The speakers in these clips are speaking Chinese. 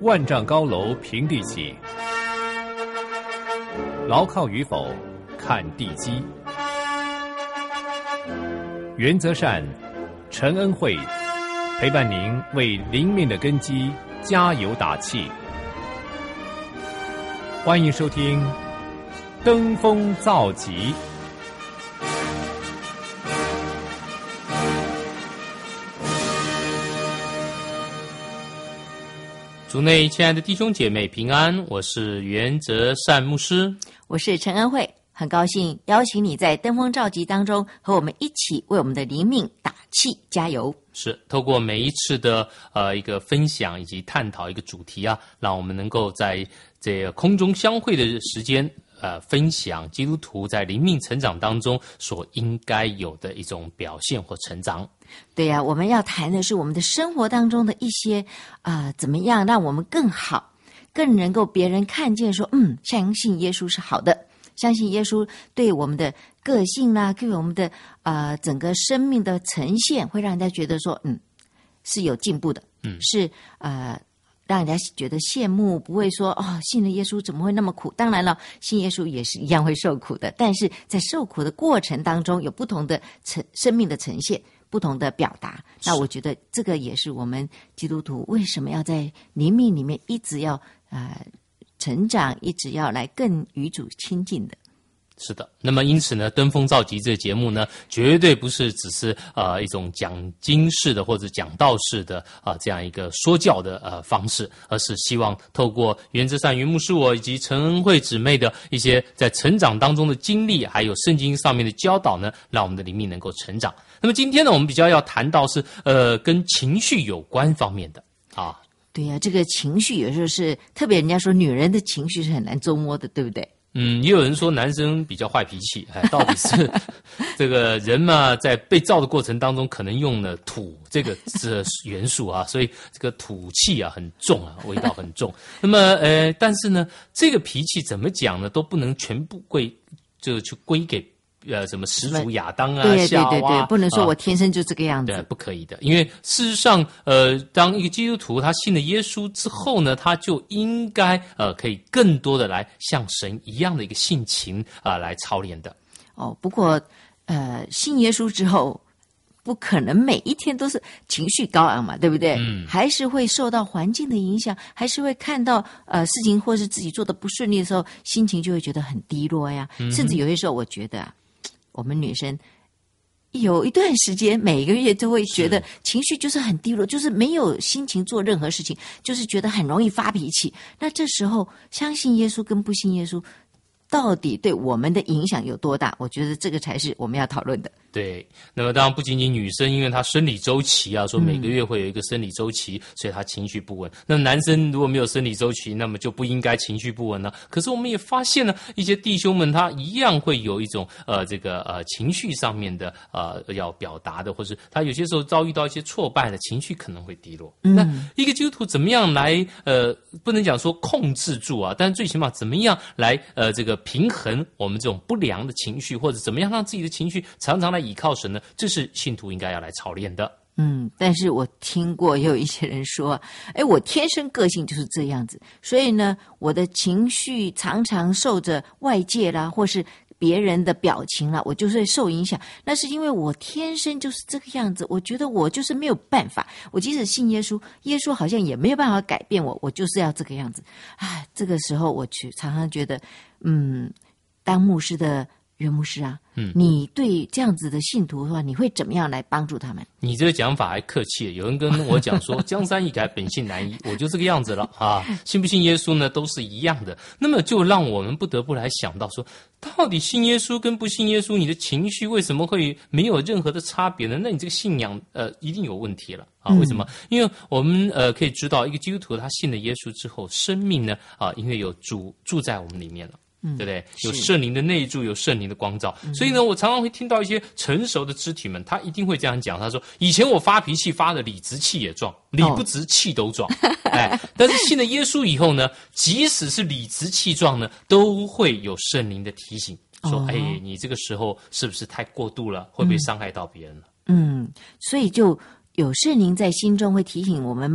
万丈高楼平地起，牢靠与否看地基。原则善，陈恩惠陪伴您为灵命的根基加油打气。欢迎收听《登峰造极》。 主内亲爱的弟兄姐妹平安，我是原则善牧师， 我是陈恩惠，很高兴邀请你在登峰造极当中和我们一起为我们的灵命打气加油。 是透过每一次的一个分享以及探讨一个主题啊，让我们能够在这个空中相会的时间分享基督徒在灵命成长当中所应该有的一种表现或成长。 对呀，我们要谈的是我们的生活当中的一些怎么样让我们更好，更能够别人看见说相信耶稣是好的，相信耶稣对我们的个性啦，对我们的整个生命的呈现会让人家觉得说是有进步的，是让人家觉得羡慕，不会说信了耶稣怎么会那么苦。当然了，信耶稣也是一样会受苦的，但是在受苦的过程当中有不同的生命的呈现，不同的表达。那我觉得这个也是我们基督徒为什么要在灵命里面一直要成长，一直要来更与主亲近的。 是的，那么因此呢，登峰造极这个节目呢，绝对不是只是一种讲经式的或者讲道式的这样一个说教的方式，而是希望透过原则善于牧师我以及陈恩惠姊妹的一些在成长当中的经历，还有圣经上面的教导呢，让我们的灵命能够成长。那么今天呢，我们比较要谈到是跟情绪有关方面的啊。 对呀，这个情绪有时候是特别，人家说女人的情绪是很难捉摸的，对不对？ 也有人说男生比较坏脾气，到底是这个人嘛，在被造的过程当中，可能用了土这个元素啊，所以这个土气啊很重啊，味道很重。那么但是呢，这个脾气怎么讲呢，都不能全部去归给什么始祖亚当夏娃对，不能说我天生就这个样子， 对，不可以的。因为事实上，当一个基督徒他信了耶稣之后呢，他就应该可以更多的来像神一样的一个性情来操练的。 不过信耶稣之后，不可能每一天都是情绪高昂嘛，对不对？还是会受到环境的影响，还是会看到事情或是自己做的不顺利的时候，心情就会觉得很低落呀。甚至有些时候，我觉得我们女生有一段时间每个月都会觉得情绪就是很低落，就是没有心情做任何事情，就是觉得很容易发脾气。那这时候相信耶稣跟不信耶稣到底对我们的影响有多大？我觉得这个才是我们要讨论的。 对，那么当然不仅仅女生，因为她生理周期啊，说每个月会有一个生理周期，所以她情绪不稳。那男生如果没有生理周期，那么就不应该情绪不稳了。可是我们也发现了一些弟兄们，他一样会有一种情绪上面的要表达的，或是他有些时候遭遇到一些挫败的情绪可能会低落。那一个基督徒怎么样来不能讲说控制住啊，但最起码怎么样来平衡我们这种不良的情绪，或者怎么样让自己的情绪常常来倚靠神呢？这是信徒应该要来操练的。 但是我听过也有一些人说，我天生个性就是这样子，所以呢，我的情绪常常受着外界啦，或是别人的表情啦，我就是会受影响。那是因为我天生就是这个样子，我觉得我就是没有办法。我即使信耶稣，耶稣好像也没有办法改变我，我就是要这个样子。这个时候我常常觉得，当牧师的袁牧师啊，你对这样子的信徒的话，你会怎么样来帮助他们？ 你这个讲法还客气，有人跟我讲说江山易改，本性难移，我就这个样子了啊！信不信耶稣呢，都是一样的。那么就让我们不得不来想到说，到底信耶稣跟不信耶稣，你的情绪为什么会没有任何的差别呢？那你这个信仰一定有问题了啊！为什么？因为我们可以知道，一个基督徒他信了耶稣之后，生命呢因为有主住在我们里面了。对不对？有圣灵的内住，有圣灵的光照，所以呢，我常常会听到一些成熟的肢体们，他一定会这样讲。他说：“以前我发脾气发的理直气也壮，理不直气都壮。但是信了耶稣以后呢，即使是理直气壮呢，都会有圣灵的提醒，说：你这个时候是不是太过度了？会不会伤害到别人了？” 所以就有圣灵在心中会提醒我们。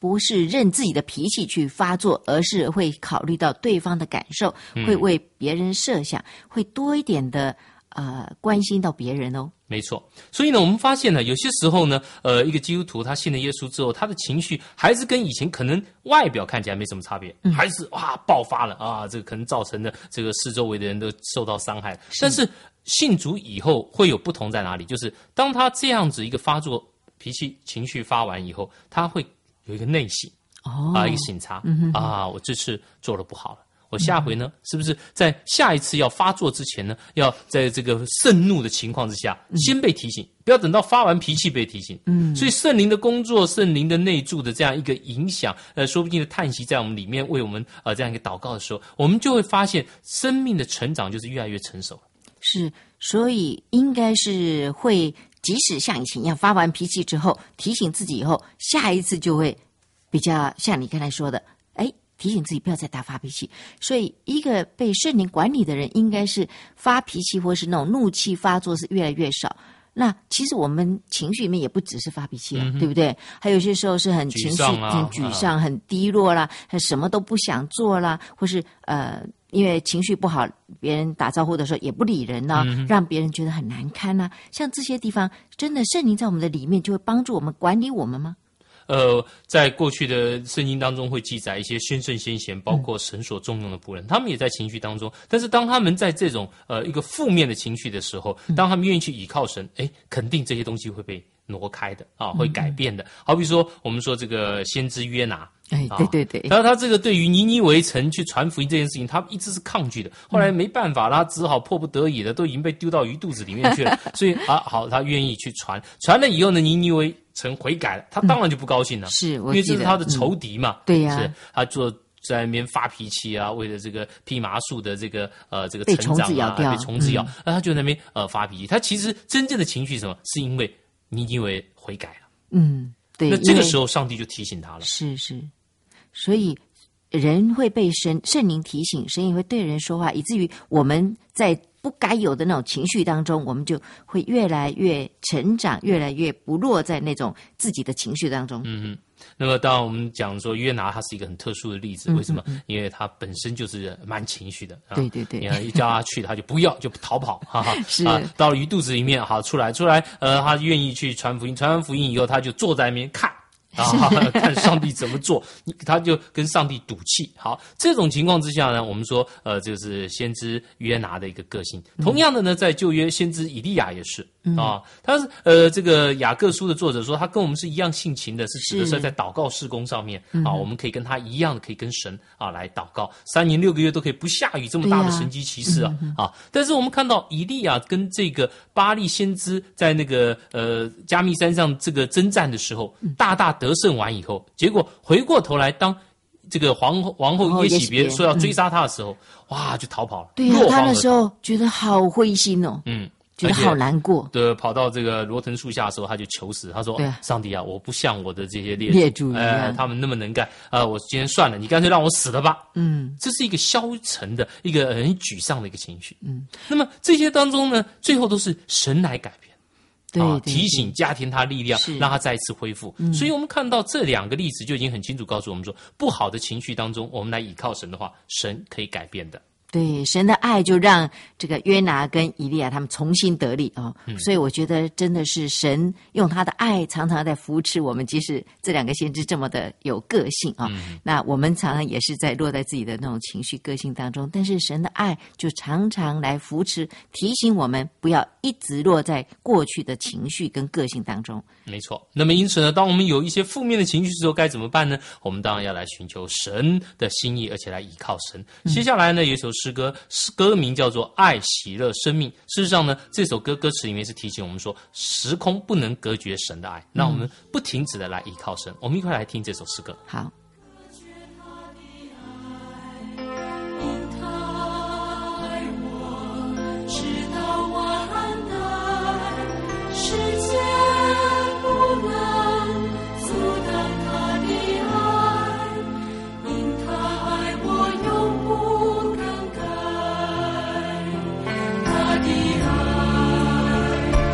不是任自己的脾气去发作，而是会考虑到对方的感受，会为别人设想，会多一点的关心到别人哦。 没错，所以呢，我们发现呢，有些时候呢，一个基督徒他信了耶稣之后，他的情绪还是跟以前可能外表看起来没什么差别，还是爆发了啊，这个可能造成的这个四周围的人都受到伤害。但是信主以后会有不同在哪里？就是当他这样子一个发作脾气情绪发完以后，他会有一个内省一个省察我这次做得不好了。我下回呢，是不是在下一次要发作之前呢，要在这个盛怒的情况之下，先被提醒，不要等到发完脾气被提醒。所以圣灵的工作，圣灵的内住的这样一个影响，说不定的叹息在我们里面，为我们这样一个祷告的时候，我们就会发现生命的成长就是越来越成熟。 是，所以应该是会，即使像以前一样发完脾气之后，提醒自己以后，下一次就会比较像你刚才说的，提醒自己不要再大发脾气。所以一个被圣灵管理的人，应该是发脾气或是那种怒气发作是越来越少。那其实我们情绪里面也不只是发脾气对不对？还有些时候是很情绪很沮丧、很低落啦，什么都不想做啦，或是因为情绪不好，别人打招呼的时候也不理人啦，让别人觉得很难堪啦。像这些地方，真的圣灵在我们的里面就会帮助我们管理我们吗？ 在过去的圣经当中会记载一些先圣先贤，包括神所重用的仆人，他们也在情绪当中。但是当他们在这种一个负面的情绪的时候，当他们愿意去倚靠神，肯定这些东西会被挪开的会改变的。好比说，我们说这个先知约拿。 对， 然后他这个对于尼尼微城去传福音这件事情，他一直是抗拒的。后来没办法，他只好迫不得已的，都已经被丢到鱼肚子里面去了。所以好，他愿意去传了以后呢，尼尼微城悔改了，他当然就不高兴了， 是， 因为这是他的仇敌嘛。 对呀， 是他在那边发脾气啊，为了这个蓖麻树的这个成长被虫子咬掉， 被虫子咬，他就在那边发脾气。他其实真正的情绪是什么？是因为尼尼微悔改了。 对。 那这个时候上帝就提醒他了。 是。所以人会被圣灵提醒，神也会对人说话，以至于我们在不该有的那种情绪当中，我们就会越来越成长，越来越不落在那种自己的情绪当中。 那么当然我们讲说约拿他是一个很特殊的例子，为什么？因为他本身就是蛮情绪的。 对， 你看一叫他去他就不要，就逃跑。 是到了鱼肚子里面，好出来，他愿意去传福音，传完福音以后，他就坐在那边看看上帝怎么做，他就跟上帝赌气。好，这种情况之下呢，我们说这是先知约拿的一个个性。同样的呢，在旧约先知以利亚也是他是这个雅各书的作者说，他跟我们是一样性情的，是指的是在祷告事工上面我们可以跟他一样的，可以跟神来祷告，3年6个月都可以不下雨，这么大的神迹奇事但是我们看到以利亚跟这个巴力先知在那个加密山上这个征战的时候，大得胜完以后，结果回过头来，当这个王后耶洗别说要追杀他的时候，就逃跑了。 对呀，他那时候觉得好灰心哦，觉得好难过。 对，跑到这个罗藤树下的时候，他就求死，他说：“上帝啊，我不像我的这些列祖他们那么能干我今天算了，你干脆让我死了吧。”这是一个消沉的、一个很沮丧的一个情绪。那么这些当中呢，最后都是神来改变。 对， 提醒加添他力量，让他再一次恢复。所以我们看到这2个例子就已经很清楚告诉我们说，不好的情绪当中，我们来倚靠神的话，神可以改变的。 对，神的爱就让这个约拿跟以利亚他们重新得力所以我觉得真的是神用他的爱常常在扶持我们，即使这2个先知这么的有个性那我们常常也是在落在自己的那种情绪个性当中，但是神的爱就常常来扶持提醒我们不要一直落在过去的情绪跟个性当中。 没错。那么因此呢，当我们有一些负面的情绪之后该怎么办呢？我们当然要来寻求神的心意，而且来倚靠神。接下来呢，有一首诗歌，歌名叫做《爱喜乐生命》。事实上呢，这首歌歌词里面是提醒我们说，时空不能隔绝神的爱，让我们不停止的来倚靠神。我们一块来听这首诗歌。 好。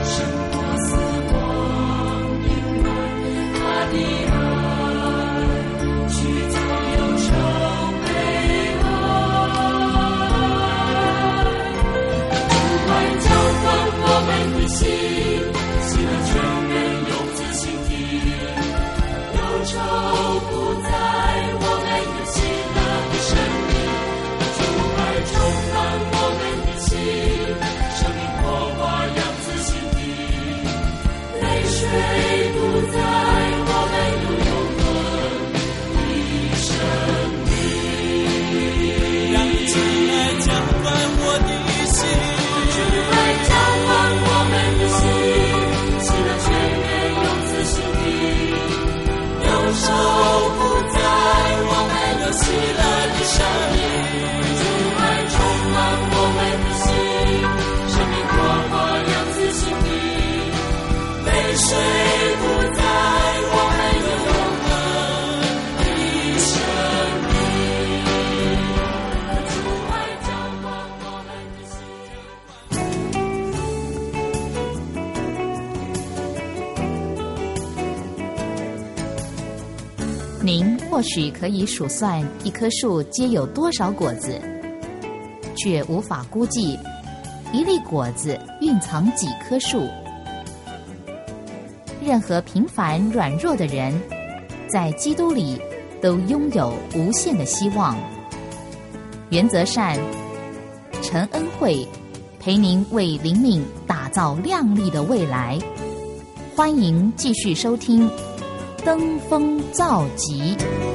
他的爱的心，喜乐全然永自心底，忧愁不在，我们有喜乐的生命，主爱充满我们的心，生命火花扬自心底，泪水不在，我们有永恒的生命，让主来浇灌我的心，主来浇灌我们的心，喜乐全然永自心底，忧愁不在，我们有喜乐的生命，主爱充满我们的心，生命火花扬自心底，泪水不在，我们有永恒的生命，主爱浇灌我们的心。 您或许可以数算一棵树结有多少果子，却无法估计一粒果子蕴藏几棵树。任何平凡软弱的人，在基督里都拥有无限的希望。原则善，陈恩惠陪您为灵命打造亮丽的未来。欢迎继续收听登峰造极。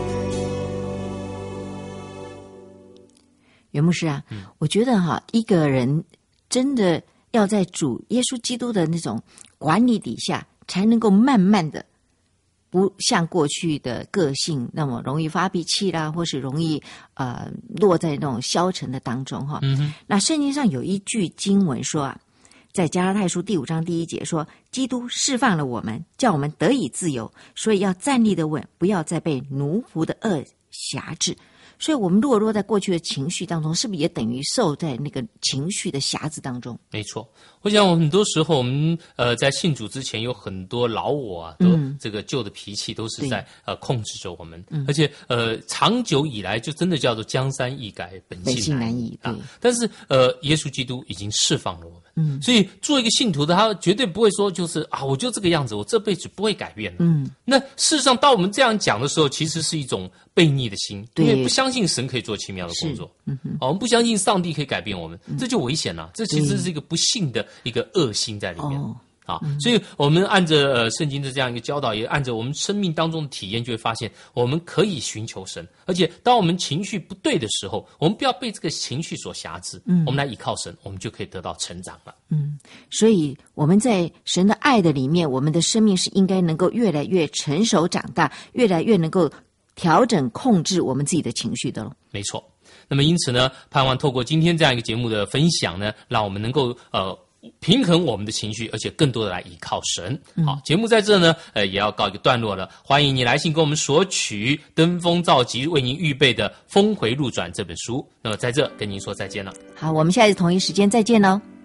袁牧师啊，我觉得一个人真的要在主耶稣基督的那种管理底下，才能够慢慢的不像过去的个性那么容易发脾气啦，或是容易落在那种消沉的当中哈。那圣经上有一句经文说啊，在加拉太书第5章第1节说，基督释放了我们，叫我们得以自由，所以要站立的稳，不要再被奴仆的恶辖制。所以我们如果落在过去的情绪当中，是不是也等于受在那个情绪的匣子当中？ 没错，我想很多时候我们在信主之前有很多老我啊，都这个旧的脾气都是在控制着我们，而且长久以来就真的叫做江山易改，本性难移啊。但是耶稣基督已经释放了我们，所以做一个信徒的他绝对不会说就是我就这个样子，我这辈子不会改变了。那事实上当我们这样讲的时候，其实是一种悖逆的心，因为不相信神可以做奇妙的工作，我们不相信上帝可以改变我们，这就危险了。这其实是一个不信的一个恶心在里面。所以我们按着圣经的这样一个教导，也按着我们生命当中的体验，就会发现我们可以寻求神，而且当我们情绪不对的时候，我们不要被这个情绪所辖制，我们来依靠神，我们就可以得到成长了。 所以我们在神的爱的里面，我们的生命是应该能够越来越成熟长大，越来越能够调整控制我们自己的情绪的咯。 没错。那么因此呢，盼望透过今天这样一个节目的分享呢，让我们能够平衡我们的情绪，而且更多的来依靠神。好，节目在这呢也要告一个段落了。欢迎你来信跟我们索取登峰造极为您预备的《峰回路转》这本书。那么在这跟您说再见了。 好，我们下次同一时间再见喽。